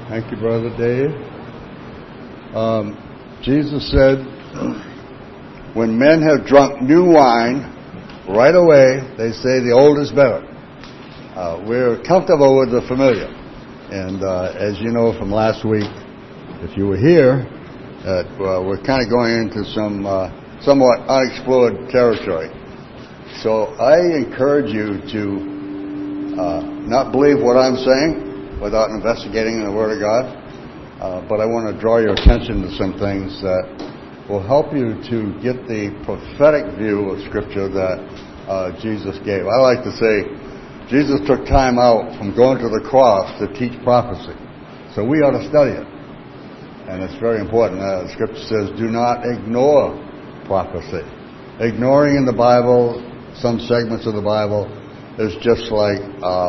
Thank you, Brother Dave. Jesus said, when men have drunk new wine, right away they say the old is better. We're comfortable with the familiar. And as you know from last week, if you were here, we're kind of going into some somewhat unexplored territory. So I encourage you to not believe what I'm saying without investigating in the Word of God. But I want to draw your attention to some things that will help you to get the prophetic view of Scripture that Jesus gave. I like to say Jesus took time out from going to the cross to teach prophecy. So we ought to study it. And it's very important. Scripture says, do not ignore prophecy. Ignoring in the Bible, some segments of the Bible, is just like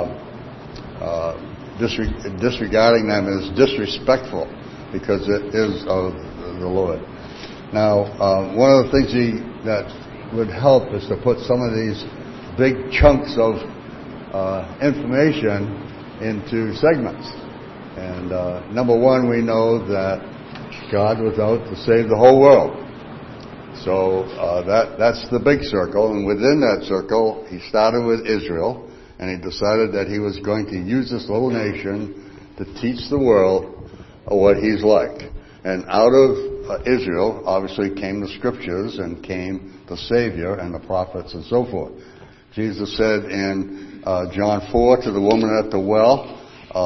disregarding them is disrespectful because it is of the Lord. Now, one of the things that would help is to put some of these big chunks of information into segments. And number one, we know that God was out to save the whole world. So that's the big circle, and within that circle, he started with Israel. And he decided that he was going to use this little nation to teach the world what he's like. And out of Israel, obviously, came the Scriptures and came the Savior and the prophets and so forth. Jesus said in John 4 to the woman at the well,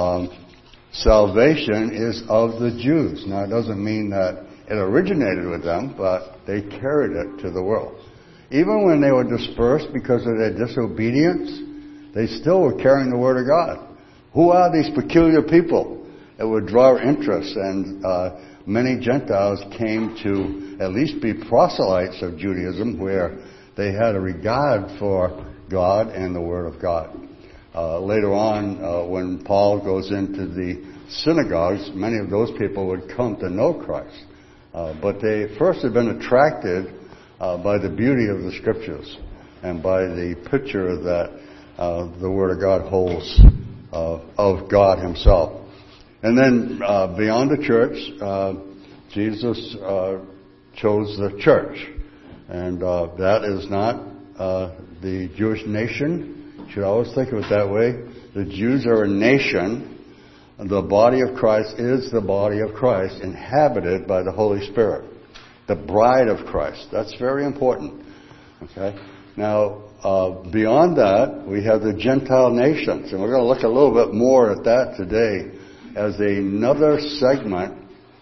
salvation is of the Jews. Now, it doesn't mean that it originated with them, but they carried it to the world. Even when they were dispersed because of their disobedience, they still were carrying the Word of God. Who are these peculiar people? It would draw interest, and many Gentiles came to at least be proselytes of Judaism, where they had a regard for God and the Word of God. Later on, when Paul goes into the synagogues, many of those people would come to know Christ. But they first had been attracted by the beauty of the Scriptures and by the picture that the Word of God holds of God Himself. And then beyond the church, Jesus chose the church. And that is not the Jewish nation. You should always think of it that way. The Jews are a nation. The body of Christ is the body of Christ, inhabited by the Holy Spirit. The bride of Christ. That's very important. Okay? Now, beyond that, we have the Gentile nations, and we're going to look a little bit more at that today as another segment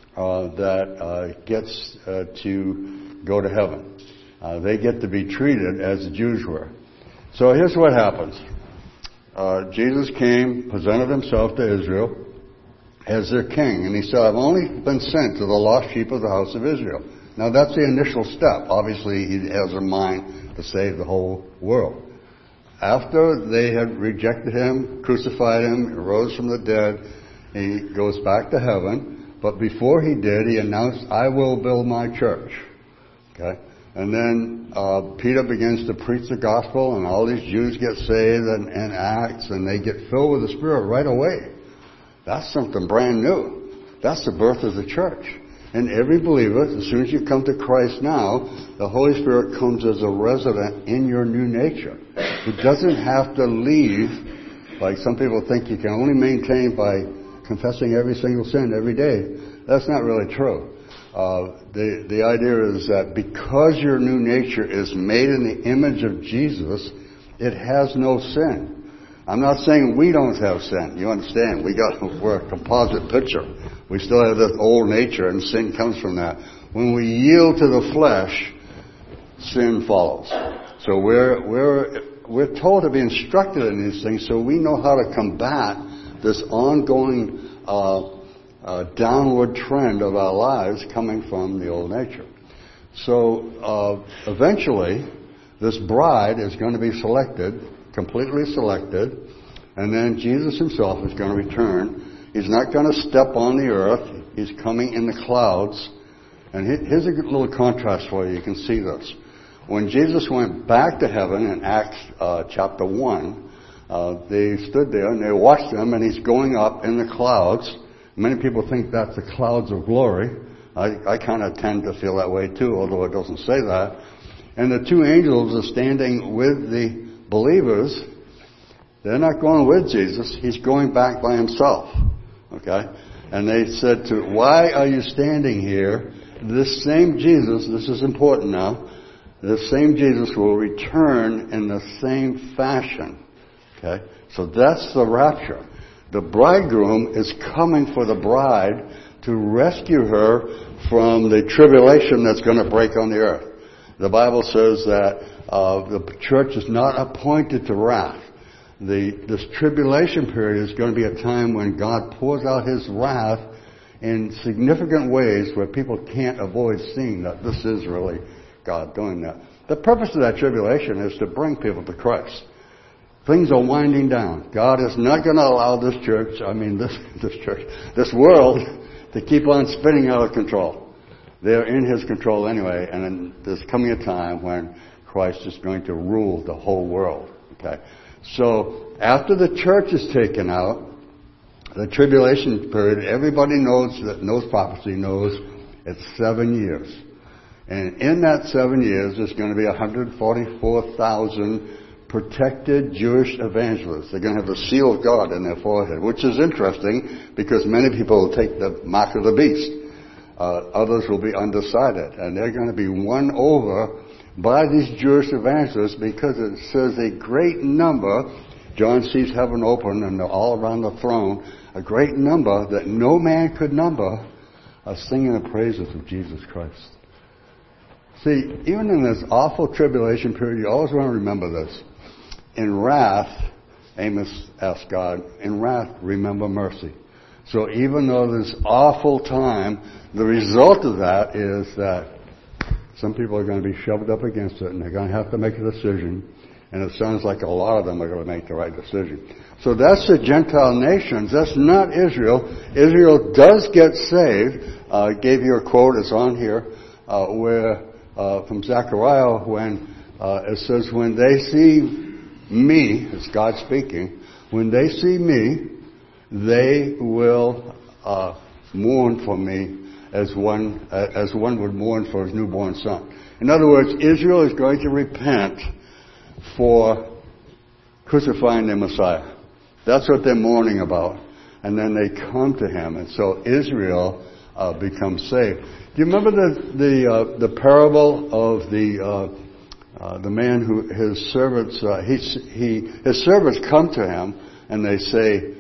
that gets to go to heaven. They get to be treated as the Jews were. So here's what happens. Jesus came, presented himself to Israel as their king, and he said, I've only been sent to the lost sheep of the house of Israel. Now that's the initial step. Obviously, he has in mind to save the whole world. After they had rejected him, crucified him, rose from the dead, he goes back to heaven. But before he did, he announced, I will build my church. Okay? And then Peter begins to preach the gospel, and all these Jews get saved in Acts, and they get filled with the Spirit right away. That's something brand new. That's the birth of the church. And every believer, as soon as you come to Christ now, the Holy Spirit comes as a resident in your new nature. It doesn't have to leave, like some people think you can only maintain by confessing every single sin every day. That's not really true. The idea is that because your new nature is made in the image of Jesus, it has no sin. I'm not saying we don't have sin. You understand? We're a composite picture. We still have this old nature, and sin comes from that. When we yield to the flesh, sin follows. So we're told to be instructed in these things, so we know how to combat this ongoing downward trend of our lives coming from the old nature. So eventually, this bride is going to be selected, completely selected, and then Jesus himself is going to return. He's not going to step on the earth. He's coming in the clouds. And here's a good little contrast for you. You can see this. When Jesus went back to heaven in Acts chapter 1, they stood there and they watched him, and he's going up in the clouds. Many people think that's the clouds of glory. I kind of tend to feel that way too, although it doesn't say that. And the two angels are standing with the believers. They're not going with Jesus. He's going back by himself. Okay? And they said to, why are you standing here? This same Jesus, this is important now, this same Jesus will return in the same fashion. Okay? So that's the rapture. The bridegroom is coming for the bride to rescue her from the tribulation that's going to break on the earth. The Bible says that the church is not appointed to wrath. This tribulation period is going to be a time when God pours out his wrath in significant ways where people can't avoid seeing that this is really God doing that. The purpose of that tribulation is to bring people to Christ. Things are winding down. God is not going to allow this world to keep on spinning out of control. They're in his control anyway, and then there's coming a time when Christ is going to rule the whole world. Okay? So, after the church is taken out, the tribulation period, everybody knows prophecy knows it's 7 years. And in that 7 years, there's going to be 144,000 protected Jewish evangelists. They're going to have the seal of God in their forehead, which is interesting because many people will take the mark of the beast. Others will be undecided. And they're going to be won over by these Jewish evangelists because it says a great number, John sees heaven open and they're all around the throne, a great number that no man could number are singing the praises of Jesus Christ. See, even in this awful tribulation period, you always want to remember this. In wrath, Amos asked God, in wrath, remember mercy. So even though this awful time, the result of that is that some people are going to be shoved up against it and they're going to have to make a decision. And it sounds like a lot of them are going to make the right decision. So that's the Gentile nations. That's not Israel. Israel does get saved. I gave you a quote, it's on here, where from Zechariah when it says, when they see me, it's God speaking, when they see me, they will mourn for me as one would mourn for his newborn son. In other words, Israel is going to repent for crucifying their Messiah. That's what they're mourning about. And then they come to him, and so Israel becomes saved. Do you remember the parable of the man who his servants his servants come to him and they say,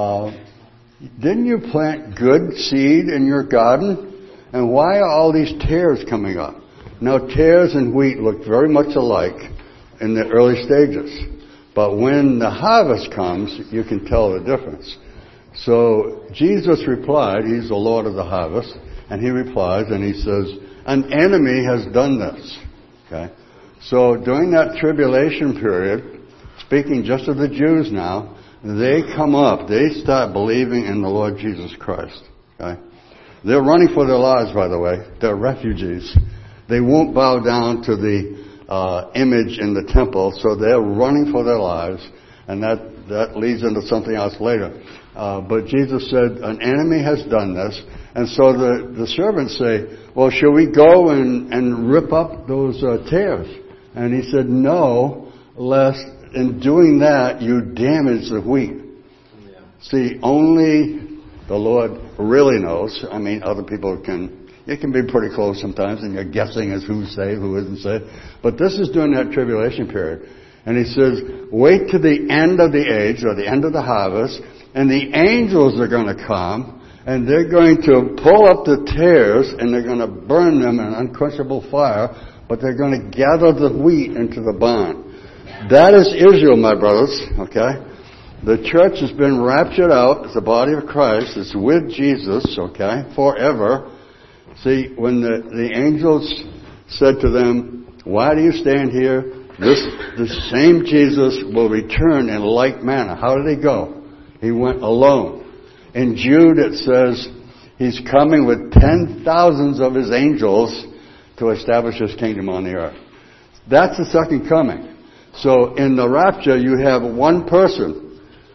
didn't you plant good seed in your garden? And why are all these tares coming up? Now, tares and wheat look very much alike in the early stages. But when the harvest comes, you can tell the difference. So Jesus replied, he's the Lord of the harvest, and he replies and he says, an enemy has done this. Okay? So during that tribulation period, speaking just of the Jews now, they come up, they start believing in the Lord Jesus Christ. Okay? They're running for their lives, by the way. They're refugees. They won't bow down to the image in the temple, so they're running for their lives, and that leads into something else later. But Jesus said, an enemy has done this, and so the servants say, well, shall we go and rip up those tares? And he said, no, lest in doing that you damage the wheat. Yeah. See, only the Lord really knows. I mean, other people it can be pretty close sometimes, and you're guessing as who's saved, who isn't saved. But this is during that tribulation period. And he says, wait to the end of the age, or the end of the harvest, and the angels are going to come, and they're going to pull up the tares, and they're going to burn them in unquenchable fire, but they're going to gather the wheat into the barn. That is Israel, my brothers, okay? The church has been raptured out as the body of Christ. It's with Jesus, okay, forever. See, when the angels said to them, why do you stand here? The same Jesus will return in like manner. How did he go? He went alone. In Jude it says he's coming with 10,000s of his angels to establish his kingdom on the earth. That's the second coming. So in the rapture you have one person.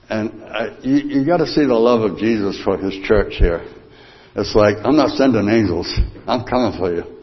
And you got to see the love of Jesus for His church here. It's like, I'm not sending angels. I'm coming for you.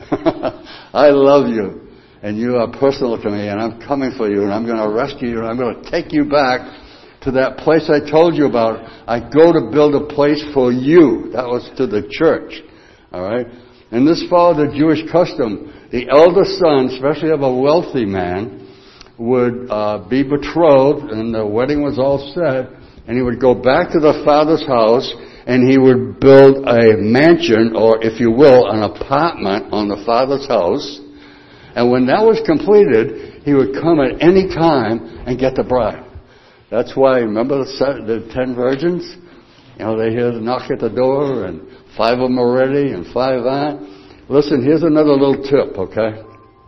I love you. And you are personal to me. And I'm coming for you. And I'm going to rescue you. And I'm going to take you back to that place I told you about. I go to build a place for you. That was to the church. All right? And this followed the Jewish custom. The elder son, especially of a wealthy man, would be betrothed, and the wedding was all set, and he would go back to the father's house, and he would build a mansion, or if you will, an apartment on the father's house. And when that was completed, he would come at any time and get the bride. That's why, remember the 10 virgins? You know, they hear the knock at the door, and 5 of them are ready, and 5 aren't. Listen, here's another little tip, okay?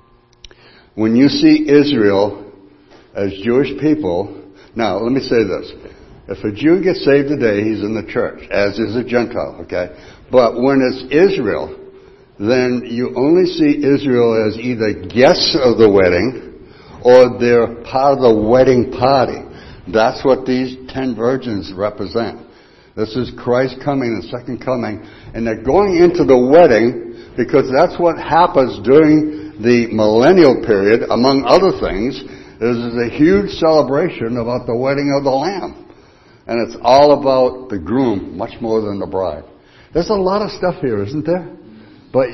When you see Israel as Jewish people, now let me say this. If a Jew gets saved today, he's in the church, as is a Gentile, okay? But when it's Israel, then you only see Israel as either guests of the wedding or they're part of the wedding party. That's what these 10 virgins represent. This is Christ coming, the second coming, and they're going into the wedding because that's what happens during the millennial period, among other things. This is a huge celebration about the wedding of the Lamb. And it's all about the groom, much more than the bride. There's a lot of stuff here, isn't there? But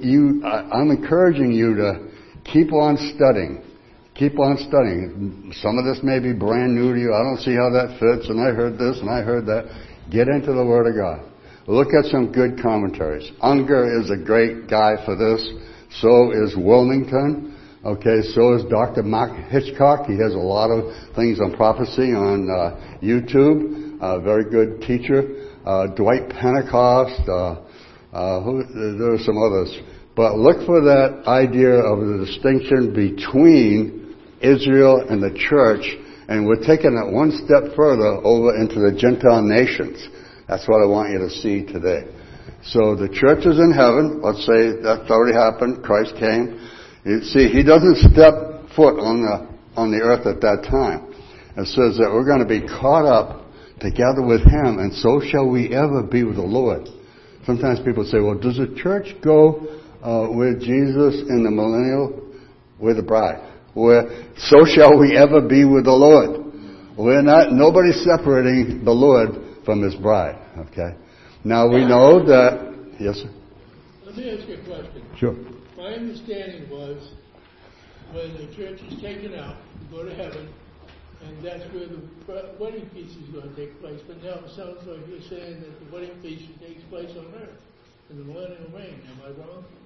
I'm encouraging you to keep on studying. Keep on studying. Some of this may be brand new to you. I don't see how that fits, and I heard this, and I heard that. Get into the Word of God. Look at some good commentaries. Unger is a great guy for this. So is Wilmington. Okay, so is Dr. Mark Hitchcock. He has a lot of things on prophecy on YouTube. Very good teacher. Dwight Pentecost. There are some others. But look for that idea of the distinction between Israel and the church. And we're taking it one step further over into the Gentile nations. That's what I want you to see today. So the church is in heaven. Let's say that's already happened. Christ came. You see, He doesn't step foot on the earth at that time. It says that we're going to be caught up together with Him, and so shall we ever be with the Lord. Sometimes people say, well, does the church go with Jesus in the millennial? With the bride. So shall we ever be with the Lord. Nobody's separating the Lord from His bride. Okay? Now we know that, yes sir? Let me ask you a question. Sure. My understanding was when the church is taken out, you go to heaven, and that's where the wedding feast is going to take place. But now it sounds like you're saying that the wedding feast takes place on earth in the millennial reign. Am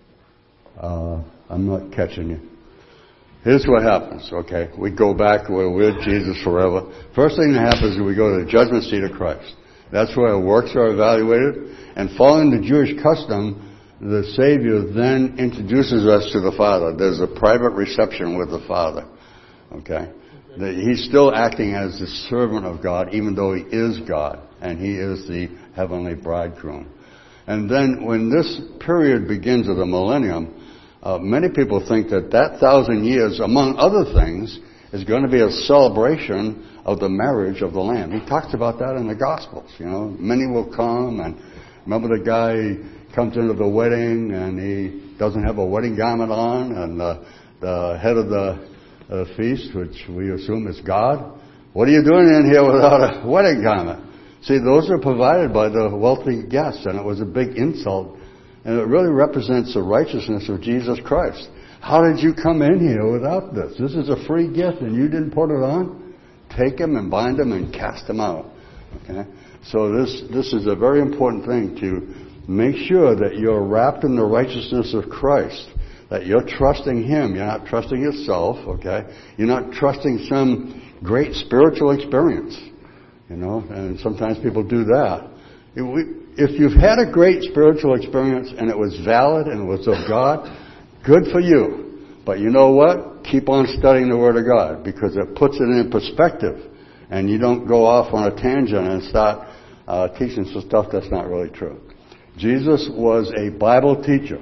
I wrong? I'm not catching you. Here's what happens, okay? We go back, we're with Jesus forever. First thing that happens is we go to the judgment seat of Christ. That's where our works are evaluated. And following the Jewish custom, the Savior then introduces us to the Father. There's a private reception with the Father. Okay? He's still acting as the servant of God, even though He is God, and He is the heavenly bridegroom. And then when this period begins of the millennium, many people think that 1,000 years, among other things, is going to be a celebration of the marriage of the Lamb. He talks about that in the Gospels. You know, many will come, and remember the guy comes into the wedding and he doesn't have a wedding garment on, and the head of the feast, which we assume is God, what are you doing in here without a wedding garment? See, those are provided by the wealthy guests, and it was a big insult, and it really represents the righteousness of Jesus Christ. How did you come in here without this? This is a free gift and you didn't put it on? Take them and bind them and cast them out. Okay? So this is a very important thing, to make sure that you're wrapped in the righteousness of Christ, that you're trusting Him. You're not trusting yourself, okay? You're not trusting some great spiritual experience, you know, and sometimes people do that. If you've had a great spiritual experience and it was valid and it was of God, good for you. But you know what? Keep on studying the Word of God, because it puts it in perspective, and you don't go off on a tangent and start teaching some stuff that's not really true. Jesus was a Bible teacher.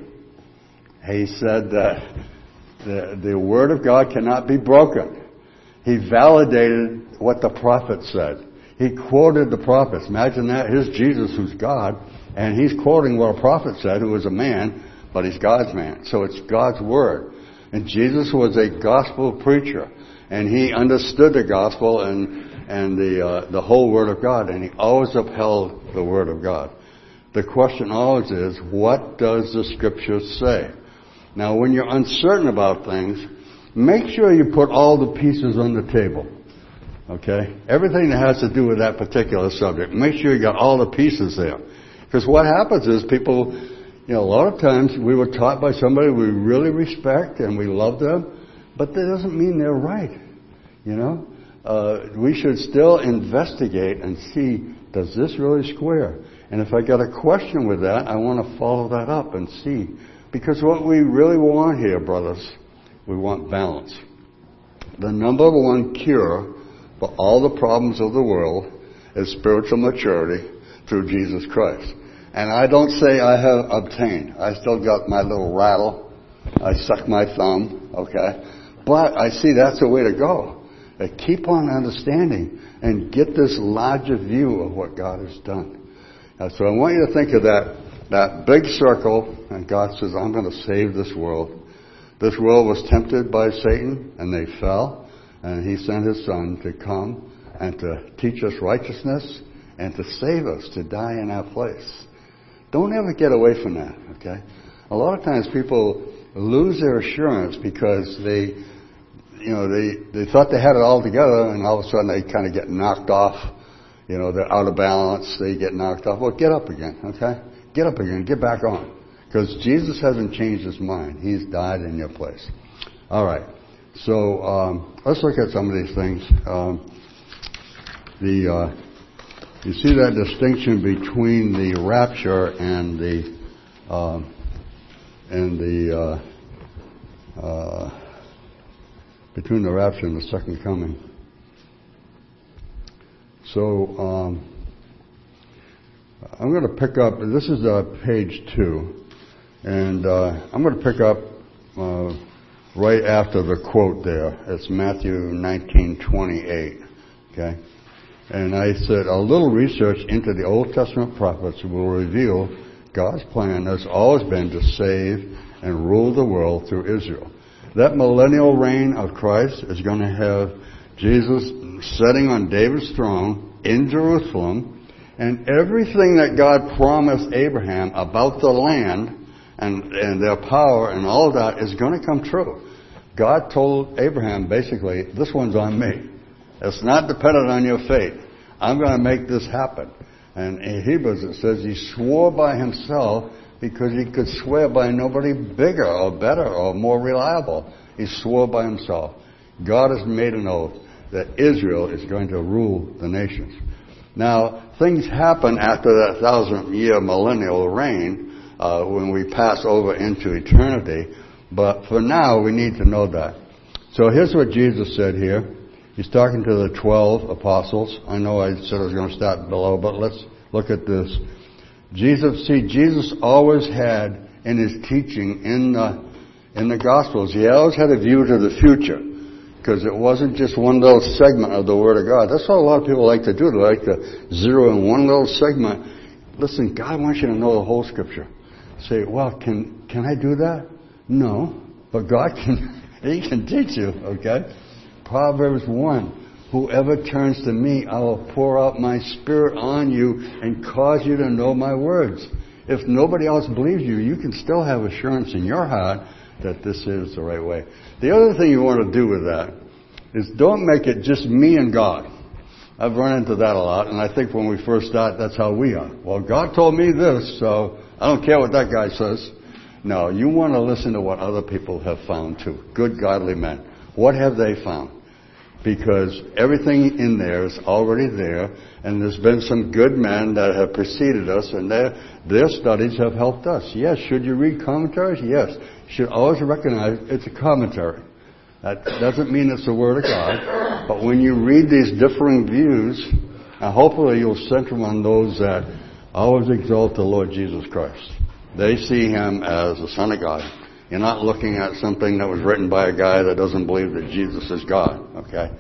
He said that the Word of God cannot be broken. He validated what the prophet said. He quoted the prophets. Imagine that. Here's Jesus, who's God, and he's quoting what a prophet said, who was a man, but he's God's man. So it's God's word. And Jesus was a gospel preacher, and he understood the gospel and the whole word of God, and he always upheld the word of God. The question always is, what does the Scripture say? Now, when you're uncertain about things, make sure you put all the pieces on the table. Okay? Everything that has to do with that particular subject. Make sure you got all the pieces there. Because what happens is people, a lot of times we were taught by somebody we really respect and we love them, but that doesn't mean they're right. We should still investigate and see, does this really square? And if I got a question with that, I want to follow that up and see. Because what we really want here, brothers, we want balance. The number one cure for all the problems of the world is spiritual maturity through Jesus Christ. And I don't say I have obtained. I still got my little rattle. I suck my thumb, okay? But I see that's the way to go. Keep on understanding and get this larger view of what God has done. So I want you to think of that big circle, and God says, I'm going to save this world. This world was tempted by Satan, and they fell, and he sent his Son to come and to teach us righteousness and to save us, to die in our place. Don't ever get away from that, okay? A lot of times people lose their assurance because they thought they had it all together, and all of a sudden they kind of get knocked off. They're out of balance. They get knocked off. Well, get up again, okay? Get up again. Get back on. Because Jesus hasn't changed his mind. He's died in your place. All right. So let's look at some of these things. You see that distinction between the rapture and between the rapture and the second coming. So I'm going to pick up. This is page 2, and I'm going to pick up right after the quote there. It's Matthew 19:28. Okay. And I said, a little research into the Old Testament prophets will reveal God's plan has always been to save and rule the world through Israel. That millennial reign of Christ is going to have Jesus sitting on David's throne in Jerusalem, and everything that God promised Abraham about the land and their power and all of that is going to come true. God told Abraham, basically, this one's on me. It's not dependent on your faith. I'm going to make this happen. And in Hebrews it says he swore by himself because he could swear by nobody bigger or better or more reliable. He swore by himself. God has made an oath that Israel is going to rule the nations. Now, things happen after that 1,000-year millennial reign when we pass over into eternity. But for now, we need to know that. So here's what Jesus said here. He's talking to the 12 apostles. I know I said I was going to start below, but let's look at this. Jesus always had in his teaching in the Gospels, he always had a view to the future, because it wasn't just one little segment of the Word of God. That's what a lot of people like to do. They like to zero in one little segment. Listen, God wants you to know the whole Scripture. Say, well, can I do that? No, but God can. He can teach you, okay? Proverbs 1, whoever turns to me, I will pour out my Spirit on you and cause you to know my words. If nobody else believes you, you can still have assurance in your heart that this is the right way. The other thing you want to do with that is don't make it just me and God. I've run into that a lot, and I think when we first start, that's how we are. Well, God told me this, so I don't care what that guy says. No, you want to listen to what other people have found too. Good, godly men. What have they found? Because everything in there is already there, and there's been some good men that have preceded us, and their studies have helped us. Yes, should you read commentaries? Yes. You should always recognize it's a commentary. That doesn't mean it's the Word of God, but when you read these differing views, hopefully you'll center on those that always exalt the Lord Jesus Christ. They see Him as the Son of God. You're not looking at something that was written by a guy that doesn't believe that Jesus is God, okay?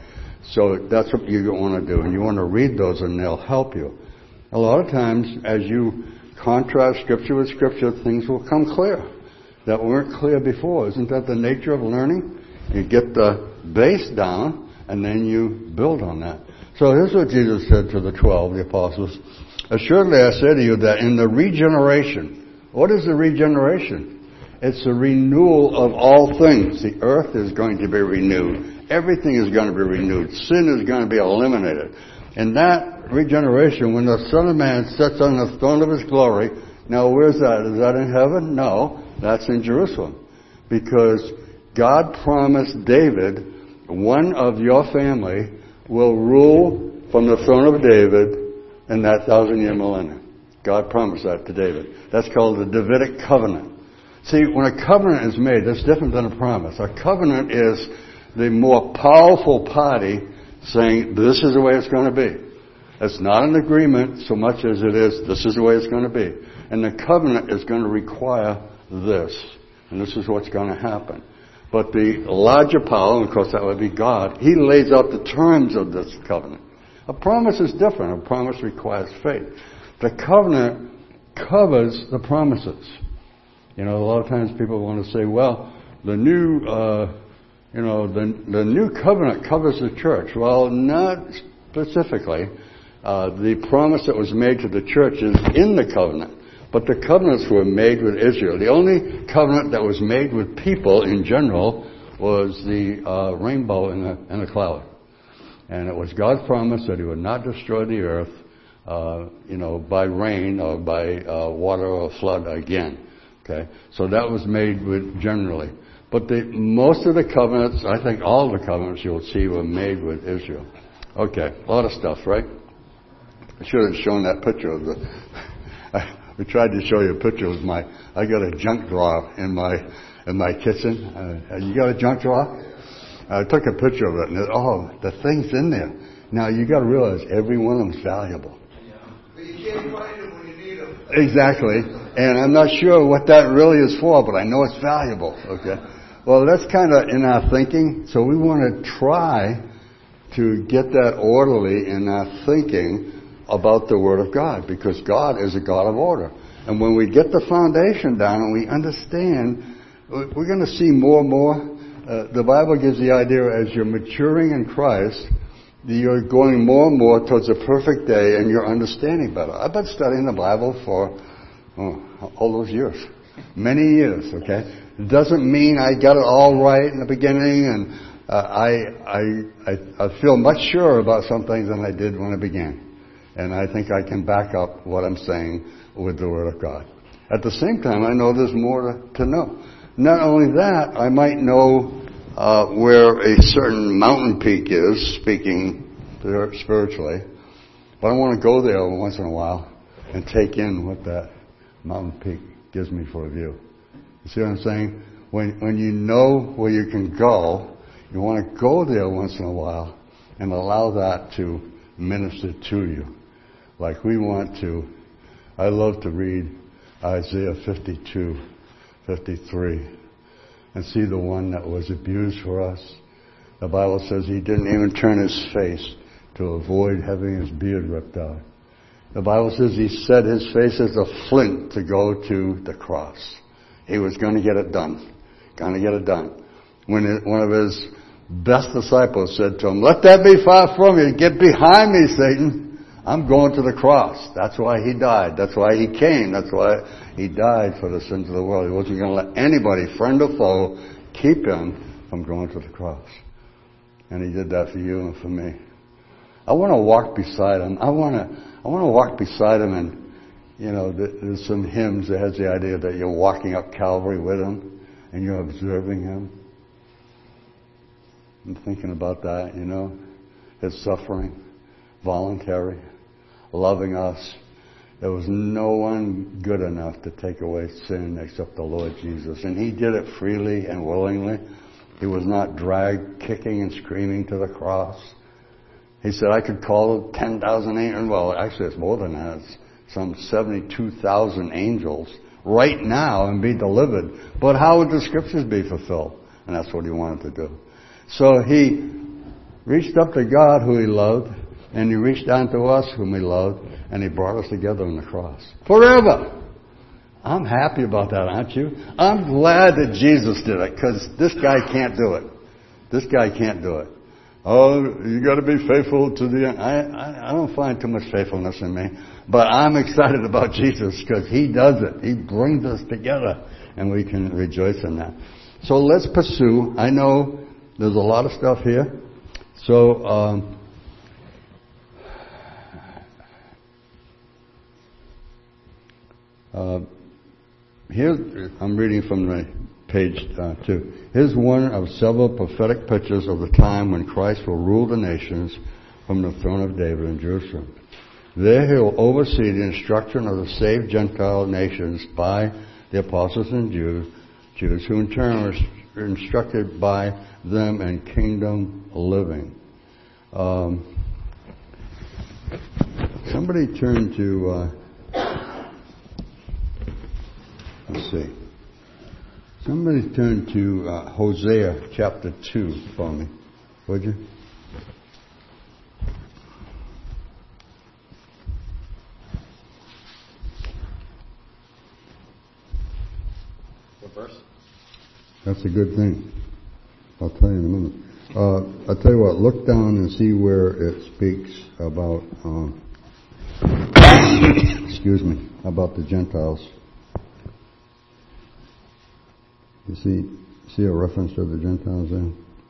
So that's what you want to do, and you want to read those, and they'll help you. A lot of times, as you contrast Scripture with Scripture, things will come clear that weren't clear before. Isn't that the nature of learning? You get the base down, and then you build on that. So here's what Jesus said to the 12, the apostles. Assuredly I say to you that in the regeneration, what is the regeneration? It's the renewal of all things. The earth is going to be renewed. Everything is going to be renewed. Sin is going to be eliminated. And that regeneration, when the Son of Man sits on the throne of His glory, now where's that? Is that in heaven? No, that's in Jerusalem. Because God promised David, one of your family will rule from the throne of David in that 1,000-year millennium. God promised that to David. That's called the Davidic covenant. See, when a covenant is made, that's different than a promise. A covenant is the more powerful party saying, this is the way it's going to be. It's not an agreement so much as it is, this is the way it's going to be. And the covenant is going to require this. And this is what's going to happen. But the larger power, and of course that would be God, He lays out the terms of this covenant. A promise is different. A promise requires faith. The covenant covers the promises. You know, a lot of times people want to say, well, the new new covenant covers the church. Well, not specifically. The promise that was made to the church is in the covenant. But the covenants were made with Israel. The only covenant that was made with people in general was the rainbow in the cloud. And it was God's promise that He would not destroy the earth, by rain or by water or flood again. Okay, so that was made with generally. But most of the covenants, I think all the covenants you'll see were made with Israel. Okay, a lot of stuff, right? I should have shown that picture of we tried to show you a picture of I got a junk drawer in my kitchen. You got a junk drawer? I took a picture of it, and the things in there. Now you got to realize every one of them's valuable. But you can't find them when you need them. Exactly, and I'm not sure what that really is for, but I know it's valuable. Okay, well that's kind of in our thinking. So we want to try to get that orderly in our thinking about the Word of God, because God is a God of order. And when we get the foundation down and we understand, we're going to see more and more. The Bible gives the idea as you're maturing in Christ, you're going more and more towards a perfect day and you're understanding better. I've been studying the Bible for all those years. Many years, okay? It doesn't mean I got it all right in the beginning, and I feel much surer about some things than I did when I began. And I think I can back up what I'm saying with the Word of God. At the same time, I know there's more to know. Not only that, I might know where a certain mountain peak is, speaking spiritually, but I want to go there once in a while and take in what that mountain peak gives me for a view. You see what I'm saying? When you know where you can go, you want to go there once in a while and allow that to minister to you. Like we want to. I love to read Isaiah 52, 53, and see the one that was abused for us. The Bible says he didn't even turn his face to avoid having his beard ripped out. The Bible says he set his face as a flint to go to the cross. He was going to get it done. Going to get it done. When one of his best disciples said to him, "Let that be far from you. Get behind me, Satan. I'm going to the cross." That's why he died. That's why he came. That's why he died for the sins of the world. He wasn't going to let anybody, friend or foe, keep him from going to the cross. And he did that for you and for me. I want to walk beside him. I want to walk beside him, and there's some hymns that has the idea that you're walking up Calvary with him and you're observing him. I'm thinking about that, his suffering, voluntary, loving us. There was no one good enough to take away sin except the Lord Jesus. And he did it freely and willingly. He was not dragged kicking and screaming to the cross. He said, I could call 10,000 angels. Well, actually it's more than that. It's some 72,000 angels right now and be delivered. But how would the scriptures be fulfilled? And that's what he wanted to do. So he reached up to God who he loved, and he reached down to us whom he loved, and he brought us together on the cross. Forever! I'm happy about that, aren't you? I'm glad that Jesus did it, because this guy can't do it. This guy can't do it. Oh, you got to be faithful to the end. I don't find too much faithfulness in me, but I'm excited about Jesus because he does it. He brings us together, and we can rejoice in that. So let's pursue. I know there's a lot of stuff here. So here I'm reading from the page 2. Here's one of several prophetic pictures of the time when Christ will rule the nations from the throne of David in Jerusalem. There he will oversee the instruction of the saved Gentile nations by the apostles and Jews who in turn are instructed by them in kingdom living. Somebody turn to, let's see. Somebody turn to Hosea chapter 2 for me, would you? What verse? That's a good thing. I'll tell you in a minute. I'll tell you what, look down and see where it speaks about, excuse me, about the Gentiles. You see a reference to the Gentiles there?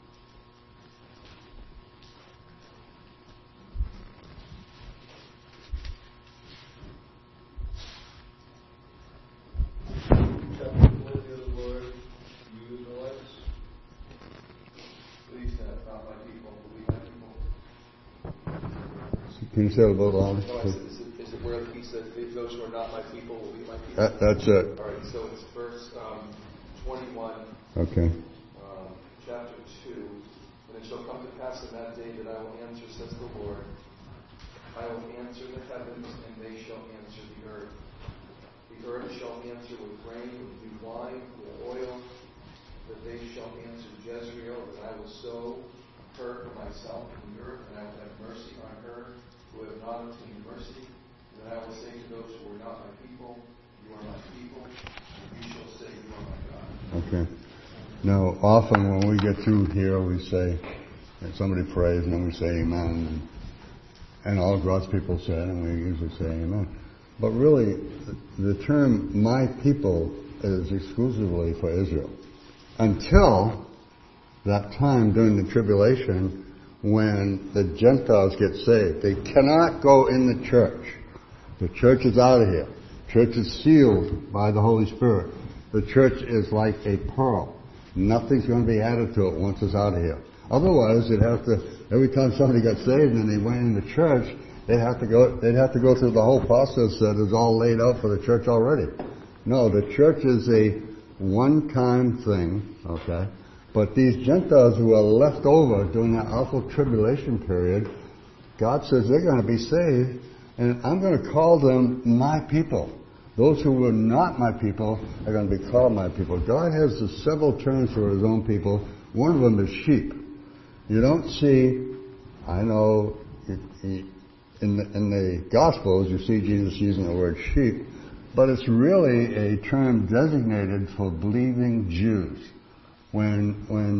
Can you say it about all this? No, is it where he said, those who are not my people will be my people? That's it. All right, so it's verse 21. Okay. Chapter 2. And it shall come to pass in that day that I will answer, says the Lord. I will answer the heavens, and they shall answer the earth. The earth shall answer with grain, with new wine, with oil, that they shall answer Jezreel, that I will sow her for myself in the earth, and I will have mercy on her who have not obtained mercy. And then I will say to those who are not my people, you are my people, and you shall say, you are my God. Okay. Now, often when we get through here, we say, and somebody prays, and then we say amen, and all God's people say it, and we usually say amen. But really, the term my people is exclusively for Israel. Until that time during the tribulation when the Gentiles get saved. They cannot go in the church. The church is out of here. Church is sealed by the Holy Spirit. The church is like a pearl. Nothing's going to be added to it once it's out of here. Otherwise, every time somebody got saved and they went in the church, they'd have to go through the whole process that is all laid out for the church already. No, the church is a one-time thing, okay? But these Gentiles who are left over during that awful tribulation period, God says they're going to be saved, and I'm going to call them my people. Those who were not my people are going to be called my people. God has several terms for his own people. One of them is sheep. You don't see, I know, in the Gospels you see Jesus using the word sheep, but it's really a term designated for believing Jews. When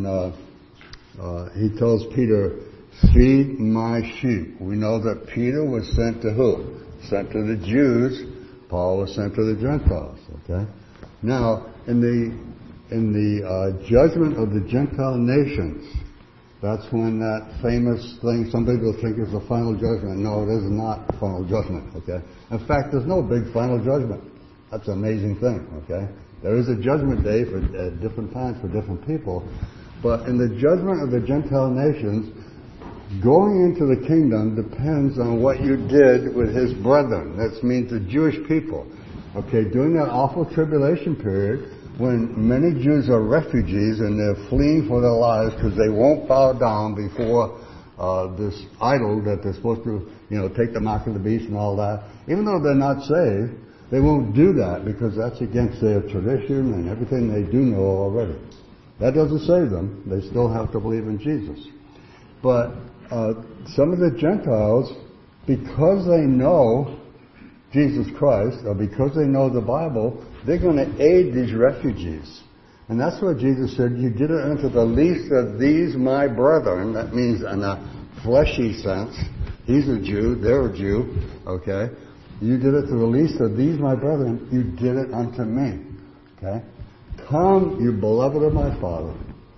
he tells Peter, feed my sheep, we know that Peter was sent to who? Sent to the Jews. Paul was sent to the Gentiles. Okay. Now, in the judgment of the Gentile nations, that's when that famous thing, some people think is the final judgment. No, it is not final judgment. Okay. In fact, there's no big final judgment. That's an amazing thing. Okay. There is a judgment day at different times for different people. But in the judgment of the Gentile nations, going into the kingdom depends on what you did with his brethren. That means the Jewish people. Okay, during that awful tribulation period, when many Jews are refugees and they're fleeing for their lives because they won't bow down before this idol that they're supposed to, take the mark of the beast and all that, even though they're not saved, they won't do that because that's against their tradition and everything they do know already. That doesn't save them. They still have to believe in Jesus. But some of the Gentiles, because they know Jesus Christ, or because they know the Bible, they're going to aid these refugees. And that's what Jesus said, you did it unto the least of these my brethren. That means in a fleshy sense. He's a Jew, they're a Jew, okay? You did it to the least of these my brethren, you did it unto me, okay? Come, you beloved of my Father,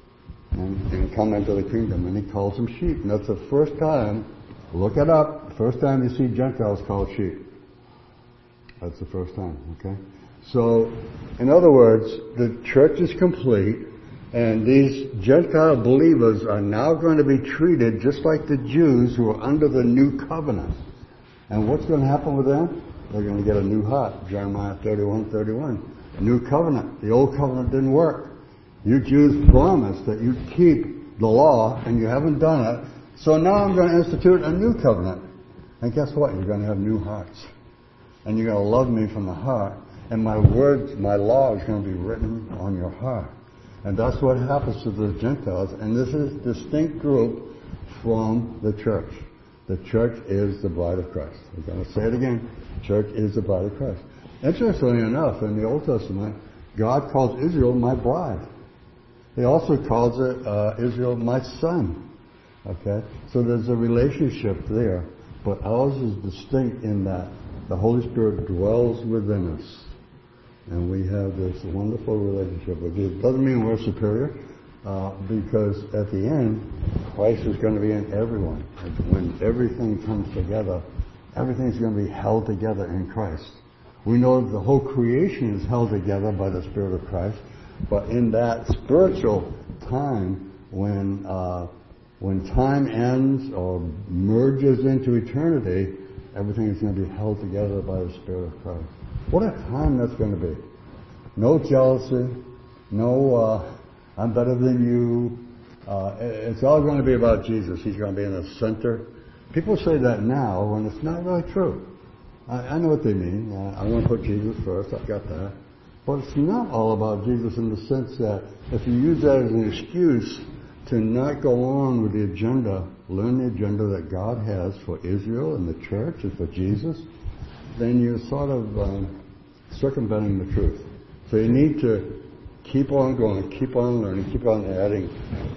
and come into the kingdom. And he calls them sheep. And that's the first time, look it up, the first time you see Gentiles called sheep. That's the first time, okay? So, in other words, the church is complete, and these Gentile believers are now going to be treated just like the Jews who are under the new covenant. And what's going to happen with them? They're going to get a new heart. Jeremiah 31:31. New covenant. The old covenant didn't work. You Jews promised that you'd keep the law, and you haven't done it. So now I'm going to institute a new covenant. And guess what? You're going to have new hearts. And you're going to love me from the heart. And my words, my law is going to be written on your heart. And that's what happens to the Gentiles. And this is a distinct group from the church. The church is the bride of Christ. I'm going to say it again. The church is the bride of Christ. Interestingly enough, in the Old Testament, God calls Israel my bride. He also calls it Israel my son. Okay? So there's a relationship there. But ours is distinct in that the Holy Spirit dwells within us. And we have this wonderful relationship with Jesus. Doesn't mean we're superior, because at the end, Christ is going to be in everyone. And when everything comes together, everything's going to be held together in Christ. We know that the whole creation is held together by the Spirit of Christ, but in that spiritual time, when time ends or merges into eternity, everything is going to be held together by the Spirit of Christ. What a time that's going to be. No jealousy, no I'm better than you. It's all going to be about Jesus. He's going to be in the center. People say that now when it's not really true. I know what they mean. I want to put Jesus first. I've got that. But it's not all about Jesus in the sense that if you use that as an excuse to not go on with the agenda, learn the agenda that God has for Israel and the church and for Jesus, then you're sort of circumventing the truth. So you need to keep on going, keep on learning, keep on adding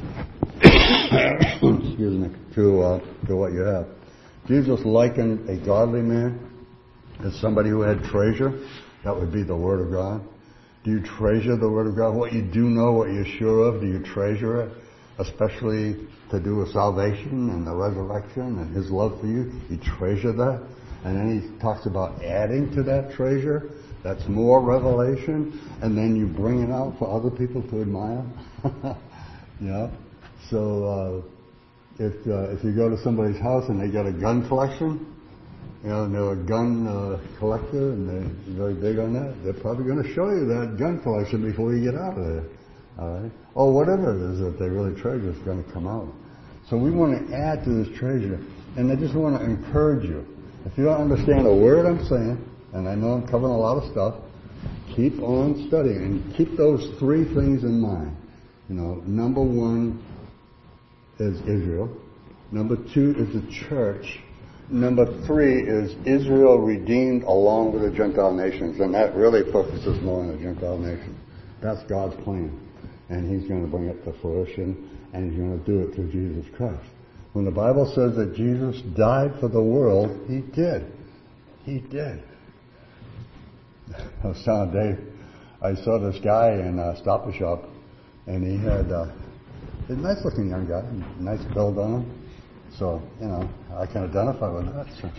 excuse me, to what you have. Jesus likened a godly man as somebody who had treasure. That would be the Word of God. Do you treasure the Word of God? What you do know, what you're sure of, do you treasure it? Especially to do with salvation and the resurrection and His love for you. You treasure that. And then He talks about adding to that treasure. That's more revelation. And then you bring it out for other people to admire. You know? So, if you go to somebody's house and they got a gun collection, you know, and they're a gun collector and they're very big on that, they're probably going to show you that gun collection before you get out of there. All right? Or whatever it is that they really treasure is going to come out. So we want to add to this treasure. And I just want to encourage you. If you don't understand a word I'm saying, and I know I'm covering a lot of stuff, keep on studying and keep those three things in mind. You know, number one is Israel. Number two is the church. Number three is Israel redeemed along with the Gentile nations. And that really focuses more on the Gentile nations. That's God's plan. And He's going to bring it to fruition. And He's going to do it through Jesus Christ. When the Bible says that Jesus died for the world, He did. He did. I was telling Dave, I saw this guy in Stop and Shop. And he had a nice looking young guy. Nice build on him. So, you know, I can identify with that. So.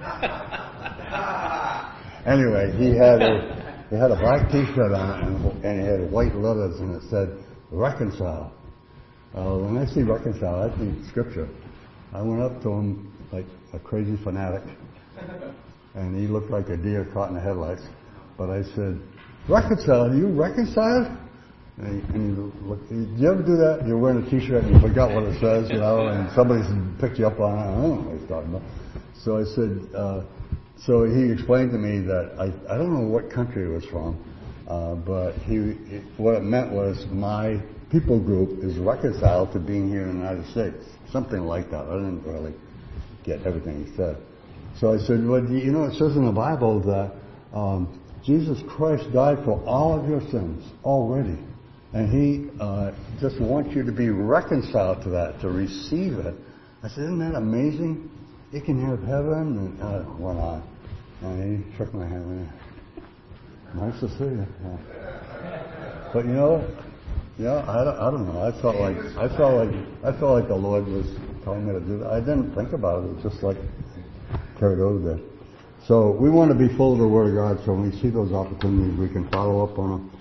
Anyway, he had a black T-shirt on and he had white letters and it said, reconcile. When I see reconcile, I think Scripture. I went up to him like a crazy fanatic and he looked like a deer caught in the headlights. But I said, reconcile, are you reconciled? And he looked, did you ever do that? You're wearing a T-shirt and you forgot what it says, you know, and somebody picked you up on it. I don't know what he's talking about. So I said, so he explained to me that I don't know what country it was from, but what it meant was my people group is reconciled to being here in the United States. Something like that. I didn't really get everything he said. So I said, well, you know, it says in the Bible that Jesus Christ died for all of your sins already. And he just wants you to be reconciled to that, to receive it. I said, isn't that amazing? You can have heaven. And went on. And he shook my hand. Nice to see you. Yeah. But you know, I don't know. I felt like the Lord was telling me to do that. I didn't think about it. It was just like carried over there. So we want to be full of the Word of God. So when we see those opportunities, we can follow up on them.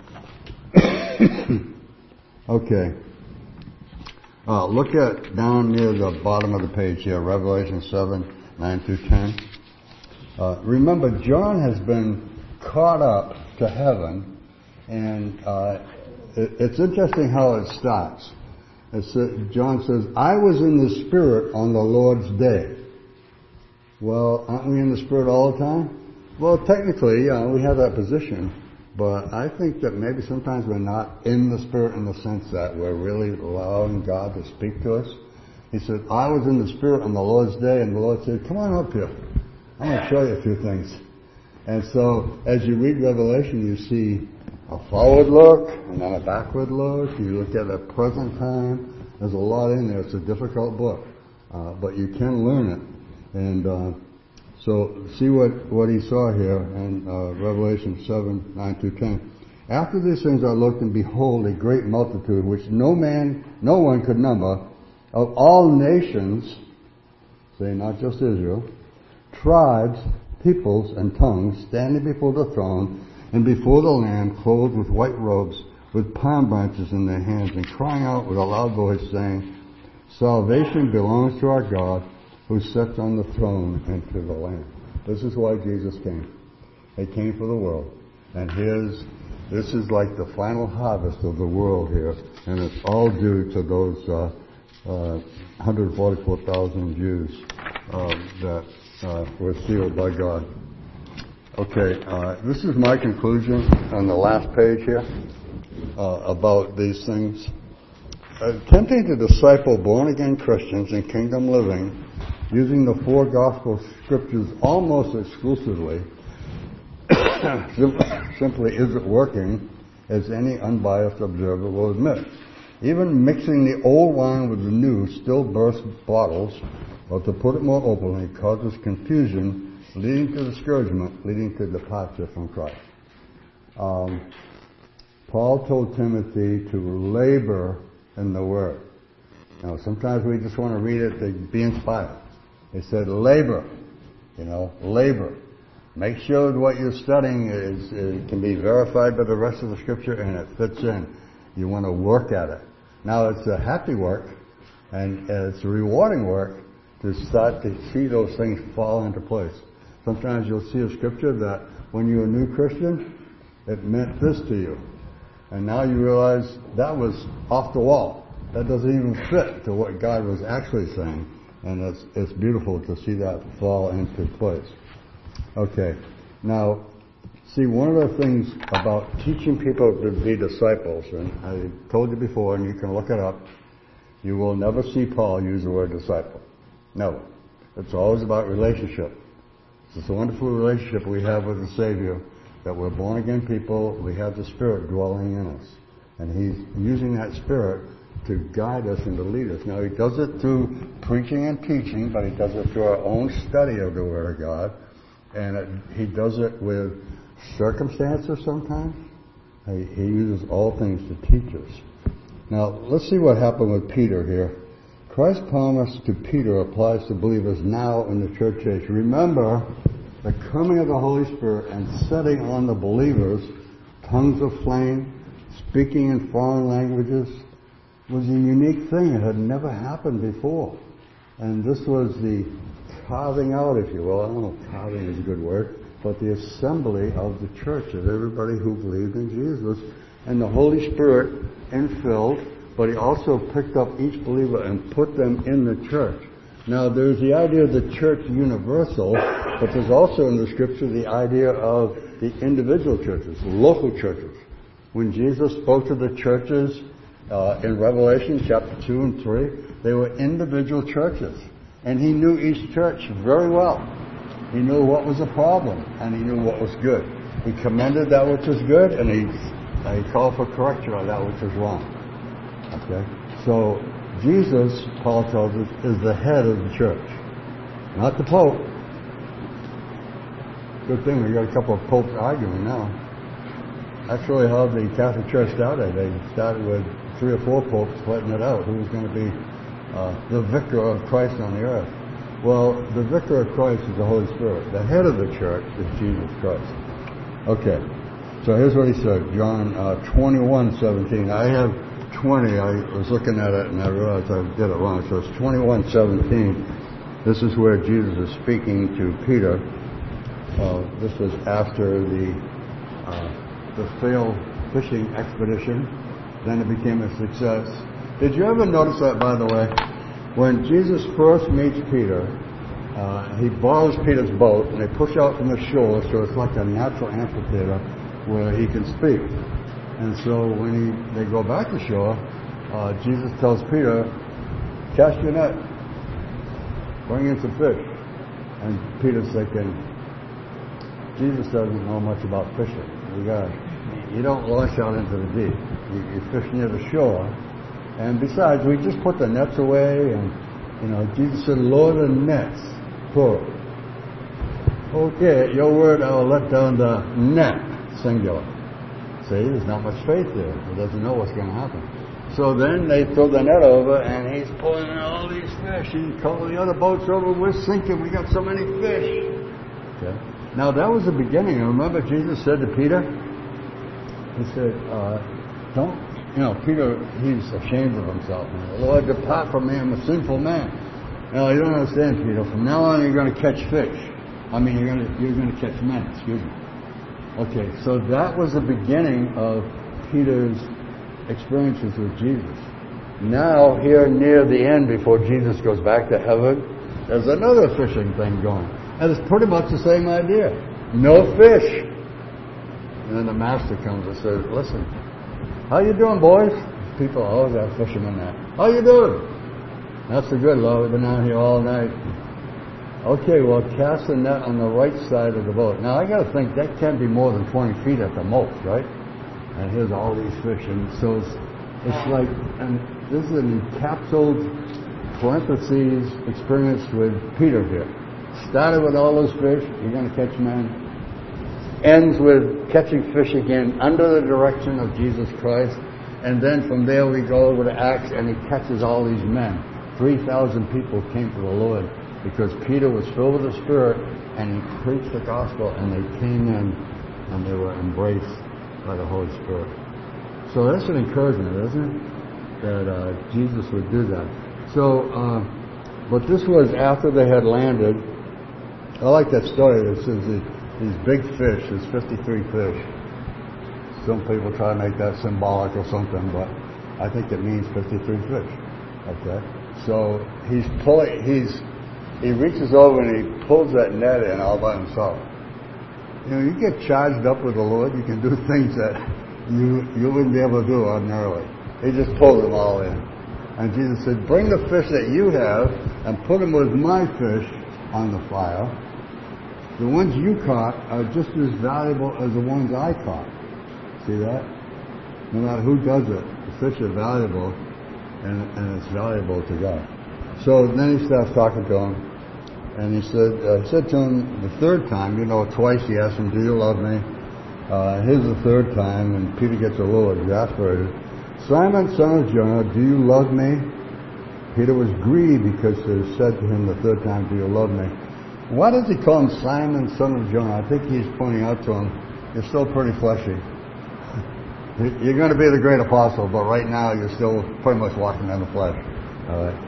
Okay. Look at down near the bottom of the page here, Revelation 7, 9 through 10. Remember, John has been caught up to heaven, and it's interesting how it starts. John says, I was in the Spirit on the Lord's day. Well, aren't we in the Spirit all the time? Well, technically, we have that position, but I think that maybe sometimes we're not in the Spirit in the sense that we're really allowing God to speak to us. He said, I was in the Spirit on the Lord's day, and the Lord said, come on up here. I'm going to show you a few things. And so, as you read Revelation, you see a forward look, and then a backward look. You look at the present time. There's a lot in there. It's a difficult book, but you can learn it. And so, see what he saw here in Revelation 7, 9 through 10. After these things I looked, and behold, a great multitude, which no one could number, of all nations, say not just Israel, tribes, peoples, and tongues, standing before the throne and before the Lamb, clothed with white robes, with palm branches in their hands, and crying out with a loud voice, saying, Salvation belongs to our God, who sits on the throne and to the Lamb. This is why Jesus came. He came for the world. And this is like the final harvest of the world here, and it's all due to those 144,000 Jews that were sealed by God. Okay, this is my conclusion on the last page here about these things. Attempting to disciple born-again Christians in kingdom living using the four gospel scriptures almost exclusively simply isn't working, as any unbiased observer will admit. Even mixing the old wine with the new still bursts bottles, or to put it more openly, causes confusion, leading to discouragement, leading to departure from Christ. Paul told Timothy to labor in the Word. Now, sometimes we just want to read it to be inspired. He said, labor. Labor. Make sure that what you're studying can be verified by the rest of the Scripture and it fits in. You want to work at it. Now, it's a happy work and it's a rewarding work to start to see those things fall into place. Sometimes you'll see a Scripture that when you're a new Christian, it meant this to you. And now you realize that was off the wall. That doesn't even fit to what God was actually saying. And it's beautiful to see that fall into place. Okay. Now, see, one of the things about teaching people to be disciples, and I told you before, and you can look it up, you will never see Paul use the word disciple. Never. It's always about relationship. It's this wonderful relationship we have with the Savior, that we're born again people, we have the Spirit dwelling in us. And He's using that Spirit to guide us and to lead us. Now, He does it through preaching and teaching, but He does it through our own study of the Word of God. And He does it with circumstances sometimes. He uses all things to teach us. Now, let's see what happened with Peter here. Christ's promise to Peter applies to believers now in the church age. Remember, the coming of the Holy Spirit and setting on the believers tongues of flame, speaking in foreign languages, was a unique thing. It had never happened before. And this was the carving out, if you will. I don't know if carving is a good word, but the assembly of the church, of everybody who believed in Jesus. And the Holy Spirit infilled, but He also picked up each believer and put them in the church. Now, there's the idea of the church universal, but there's also in the Scripture the idea of the individual churches, local churches. When Jesus spoke to the churches in Revelation chapter 2 and 3, they were individual churches. And he knew each church very well. He knew what was a problem, and he knew what was good. He commended that which was good, and he called for correction on that which was wrong. Okay? So, Jesus, Paul tells us, is the head of the church. Not the Pope. Good thing we got a couple of popes arguing now. That's really how the Catholic Church started. They started with 3 or 4 popes splitting it out. Who was going to be the vicar of Christ on the earth? Well, the vicar of Christ is the Holy Spirit. The head of the church is Jesus Christ. Okay, so here's what he said, John 21:17. I have 20. I was looking at it and I realized I did it wrong. So it's 21:17. This is where Jesus is speaking to Peter. This was after the failed fishing expedition. Then it became a success. Did you ever notice that, by the way? When Jesus first meets Peter, he borrows Peter's boat and they push out from the shore, so it's like a natural amphitheater where he can speak. And so when they go back to shore, Jesus tells Peter, cast your net, bring in some fish. And Peter's thinking, Jesus doesn't know much about fishing. You don't launch out into the deep. You fish near the shore. And besides, we just put the nets away, and Jesus said, lower the nets, plural. Okay, at your word, I will let down the net, singular. See, there's not much faith there. He doesn't know what's going to happen. So then they throw the net over, and he's pulling in all these fish. He called the other boats over, we're sinking, we got so many fish. Okay. Now that was the beginning. And remember Jesus said to Peter, he said, Peter, he's ashamed of himself. Lord, depart from me, I'm a sinful man. Now, you don't understand, Peter. From now on, you're going to catch fish. You're going to catch men, excuse me. Okay, so that was the beginning of Peter's experiences with Jesus. Now, here near the end, before Jesus goes back to heaven, there's another fishing thing going. And it's pretty much the same idea. No fish. And then the master comes and says, listen, how you doing, boys? People always have fishermen there. How you doing? That's the good, Lord. We've been out here all night. Okay, well, cast the net on the right side of the boat. Now, I got to think that can't be more than 20 feet at the most, right? And here's all these fish. And so it's like, and this is an encapsulated parentheses experience with Peter here. Started with all those fish, you're going to catch men. Ends with catching fish again under the direction of Jesus Christ. And then from there we go over to Acts, and he catches all these men. 3,000 people came to the Lord because Peter was filled with the Spirit, and he preached the gospel, and they came in, and they were embraced by the Holy Spirit. So that's an encouragement, isn't it? That Jesus would do that. So, but this was after they had landed. I like that story that says these big fish, there's 53 fish. Some people try to make that symbolic or something, but I think it means 53 fish. Okay? So he reaches over and he pulls that net in all by himself. You get charged up with the Lord, you can do things that you wouldn't be able to do ordinarily. He just pulls them all in. And Jesus said, bring the fish that you have and put them with my fish on the fire. The ones you caught are just as valuable as the ones I caught. See that? No matter who does it, the fish are valuable, and it's valuable to God. So then he starts talking to him, and he said to him the third time, twice he asked him, do you love me? Here's the third time, and Peter gets a little exasperated. Simon, son of Jonah, do you love me? Peter was grieved because they said to him the third time, do you love me? Why does he call him Simon, son of Jonah? I think he's pointing out to him, you're still pretty fleshy. You're going to be the great apostle, but right now you're still pretty much walking in the flesh. All right.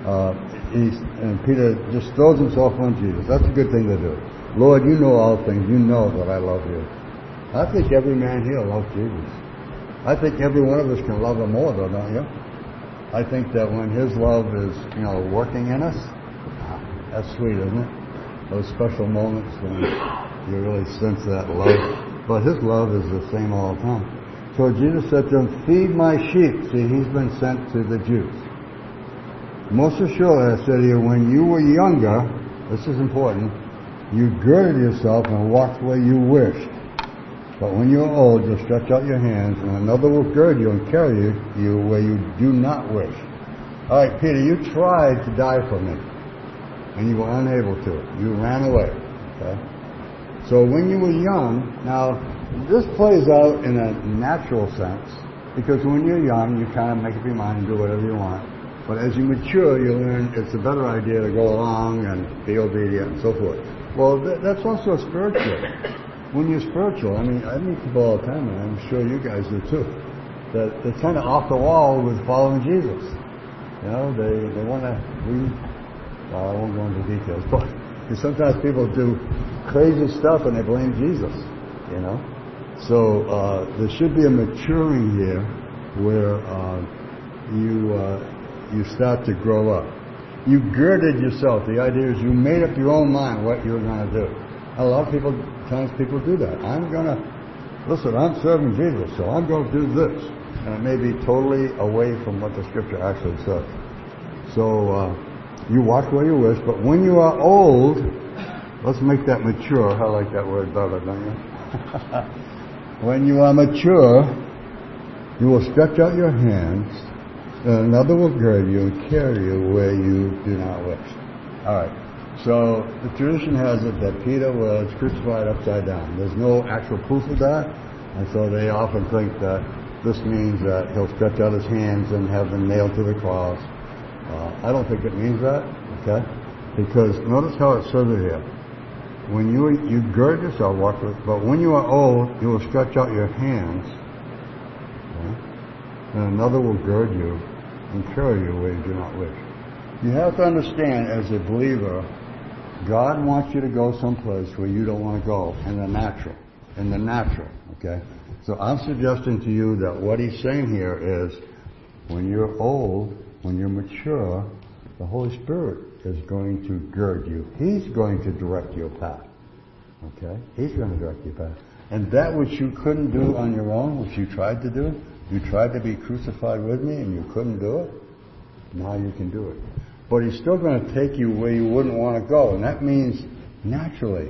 And Peter just throws himself on Jesus. That's a good thing to do. Lord, you know all things. You know that I love you. I think every man here loves Jesus. I think every one of us can love him more, though, don't you? I think that when his love is, working in us, that's sweet, isn't it? Those special moments when you really sense that love. But his love is the same all the time. So Jesus said to him, feed my sheep. See, he's been sent to the Jews. Most assuredly, I said to you, when you were younger, this is important, you girded yourself and walked where you wished. But when you are old, you'll stretch out your hands, and another will gird you and carry you where you do not wish. All right, Peter, you tried to die for me, and you were unable to. You ran away. Okay? So when you were young, now this plays out in a natural sense, because when you're young, you kind of make up your mind and do whatever you want. But as you mature, you learn it's a better idea to go along and be obedient and so forth. Well, that's also spiritual. When you're spiritual, I meet people all the time, and I'm sure you guys do too, that they're kind of off the wall with following Jesus. You know, they want to read, well, I won't go into details, but sometimes people do crazy stuff and they blame Jesus, you know. So there should be a maturing here where you start to grow up. You girded yourself. The idea is you made up your own mind what you were going to do. A lot of times people do that. I'm serving Jesus, so I'm going to do this. And it may be totally away from what the scripture actually says. So you walk where you wish, but when you are old, let's make that mature. I like that word better, don't you? When you are mature, you will stretch out your hands, and another will gird you and carry you where you do not wish. All right. So the tradition has it that Peter was crucified upside down. There's no actual proof of that, and so they often think that this means that he'll stretch out his hands and have them nailed to the cross. I don't think it means that, okay? Because notice how it says it here. When you gird yourself, walk with, but when you are old, you will stretch out your hands, okay? And another will gird you and carry you where you do not wish. You have to understand, as a believer, God wants you to go someplace where you don't want to go in the natural, okay? So I'm suggesting to you that what he's saying here is, when you're old, when you're mature, the Holy Spirit is going to gird you. He's going to direct your path, okay? He's going to direct your path. And that which you couldn't do on your own, which you tried to do, you tried to be crucified with me and you couldn't do it, now you can do it. But he's still going to take you where you wouldn't want to go, and that means naturally.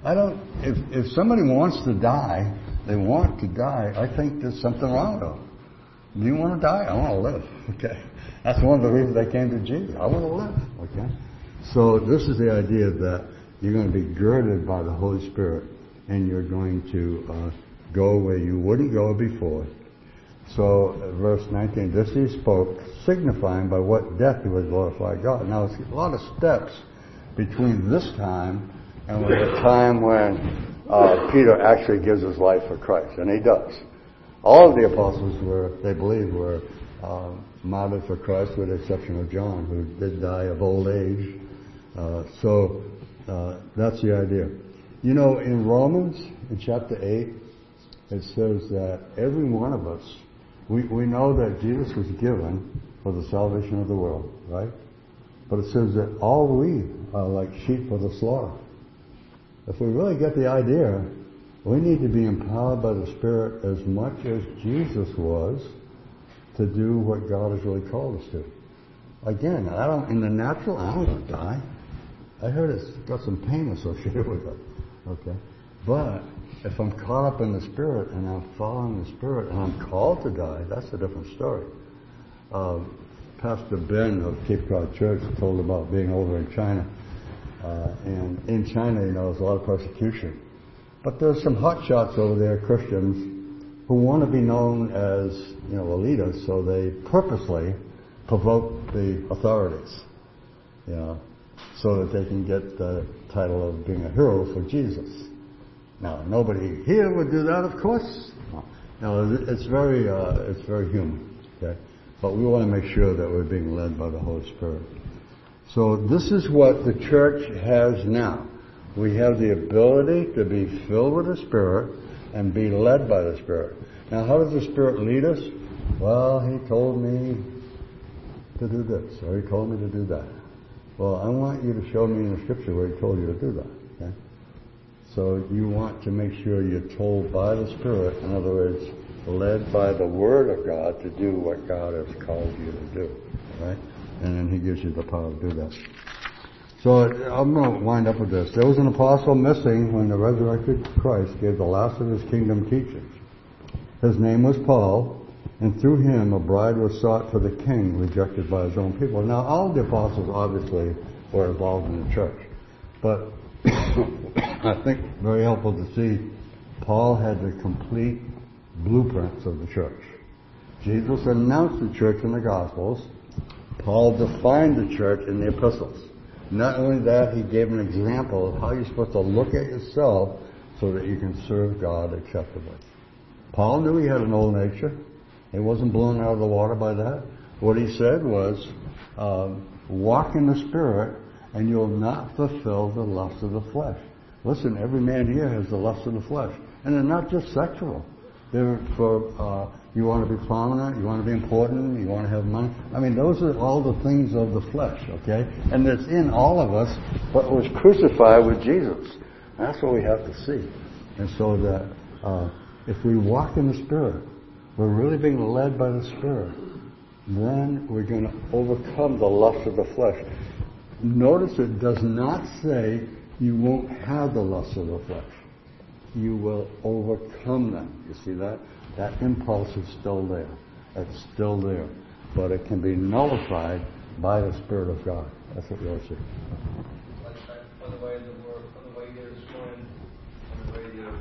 If somebody wants to die, they want to die, I think there's something wrong with them. Do you want to die? I want to live. Okay. That's one of the reasons I came to Jesus. I want to live. Okay. So this is the idea that you're going to be girded by the Holy Spirit, and you're going to go where you wouldn't go before. So verse 19, this he spoke, signifying by what death he would glorify God. Now it's a lot of steps between this time and the time when Peter actually gives his life for Christ, and he does. All of the apostles were martyred for Christ, with the exception of John, who did die of old age. So that's the idea. You know, in Romans, in chapter 8, it says that every one of us, we know that Jesus was given for the salvation of the world, right? But it says that all we are like sheep for the slaughter. If we really get the idea, we need to be empowered by the Spirit as much as Jesus was to do what God has really called us to. Again, in the natural, I don't want to die. I heard it's got some pain associated with it. Okay? But if I'm caught up in the Spirit and I'm following the Spirit and I'm called to die, that's a different story. Pastor Ben of Cape Cod Church told about being over in China. And in China, there's a lot of persecution. But there's some hotshots over there, Christians, who want to be known as, a leader, so they purposely provoke the authorities, so that they can get the title of being a hero for Jesus. Now, nobody here would do that, of course. No, it's very human, okay? But we want to make sure that we're being led by the Holy Spirit. So this is what the church has now. We have the ability to be filled with the Spirit and be led by the Spirit. Now, how does the Spirit lead us? Well, He told me to do this, or He told me to do that. Well, I want you to show me in the Scripture where He told you to do that. Okay? So you want to make sure you're told by the Spirit. In other words, led by the Word of God to do what God has called you to do, right? And then He gives you the power to do that. So I'm going to wind up with this. There was an apostle missing when the resurrected Christ gave the last of His kingdom teachings. His name was Paul, and through him a bride was sought for the king, rejected by his own people. Now, all the apostles obviously were involved in the church, but I think very helpful to see Paul had the complete blueprints of the church. Jesus announced the church in the Gospels. Paul defined the church in the epistles. Not only that, he gave an example of how you're supposed to look at yourself so that you can serve God acceptably. Paul knew he had an old nature. He wasn't blown out of the water by that. What he said was, walk in the Spirit and you'll not fulfill the lust of the flesh. Listen, every man here has the lust of the flesh. And they're not just sexual. They're for, you want to be prominent, you want to be important, you want to have money. I mean, those are all the things of the flesh, okay? And it's in all of us, but was crucified with Jesus. That's what we have to see. And so that, if we walk in the Spirit, we're really being led by the Spirit, then we're going to overcome the lust of the flesh. Notice it does not say you won't have the lust of the flesh. You will overcome them. You see that? That impulse is still there. It's still there. But it can be nullified by the Spirit of God. That's what you'll see. On the way here this morning, on the radio,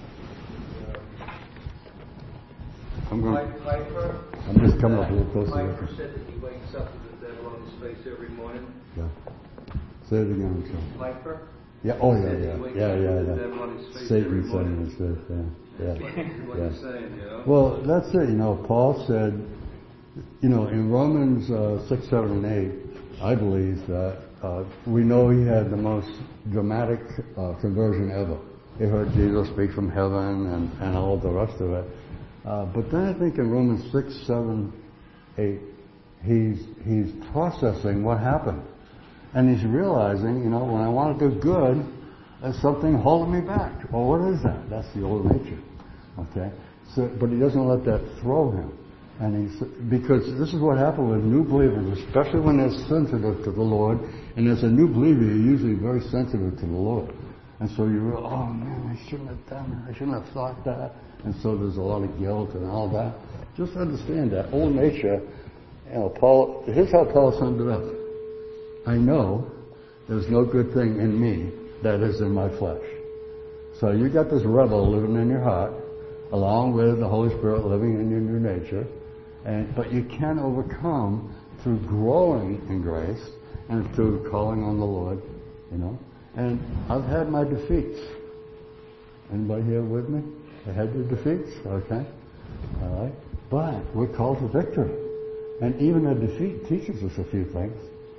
Piper. I'm just coming up a little closer. Piper said that he wakes up with the devil on his face every morning. Yeah. Say it again, sir. Piper. Yeah. Oh, yeah. Satan saying his face. Yeah. What you're saying, you know. Well, that's it. Paul said, in Romans 6, 7, and 8, I believe that we know he had the most dramatic conversion ever. He heard Jesus speak from heaven and all the rest of it. But then I think in Romans 6, 7, 8, he's processing what happened. And he's realizing, when I want to do good, there's something holding me back. Well, what is that? That's the old nature. Okay? So, but he doesn't let that throw him. And because this is what happened with new believers, especially when they're sensitive to the Lord. And as a new believer, you're usually very sensitive to the Lord. And so you realize, oh man, I shouldn't have done that. I shouldn't have thought that. And so there's a lot of guilt and all that. Just understand that old nature. Paul. Here's how Paul summed it up. I know there's no good thing in me that is in my flesh. So you got this rebel living in your heart, along with the Holy Spirit living in your new nature. But you can overcome through growing in grace and through calling on the Lord. And I've had my defeats. Anybody here with me? I had your defeats? Okay. All right. But we're called to victory. And even a defeat teaches us a few things.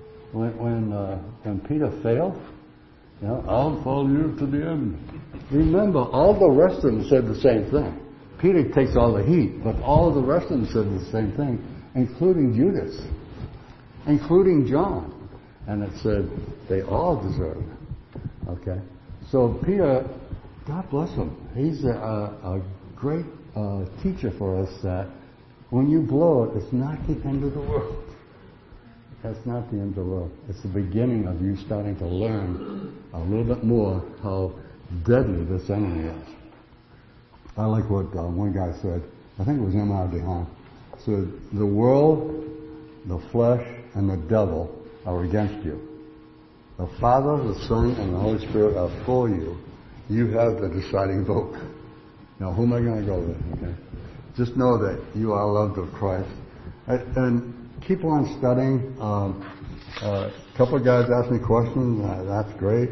When Peter failed, I'll follow you to the end. Remember, all the rest of them said the same thing. Peter takes all the heat, but all the rest of them said the same thing, including Judas, including John. And it said they all deserve it. Okay? So Peter, God bless him, he's a great teacher for us that when you blow it, it's not the end of the world. That's not the end of the world. It's the beginning of you starting to learn a little bit more how deadly this enemy is. I like what one guy said. I think it was M.R. DeHaan. Said, the world, the flesh, and the devil are against you. The Father, the Son, and the Holy Spirit are for you. You have the deciding vote. Now, who am I going to go with? Okay? Just know that you are loved of Christ. And keep on studying. A couple of guys asked me questions. That's great.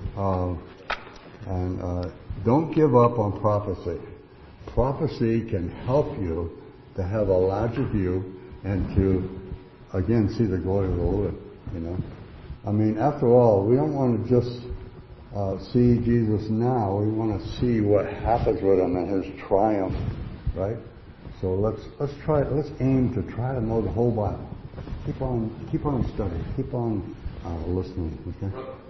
And don't give up on prophecy. Prophecy can help you to have a larger view and to, again, see the glory of the Lord. I mean, after all, we don't want to just see Jesus now. We want to see what happens with him and his triumph, right? So let's aim to try to know the whole Bible. Keep on studying. Keep on listening. Okay.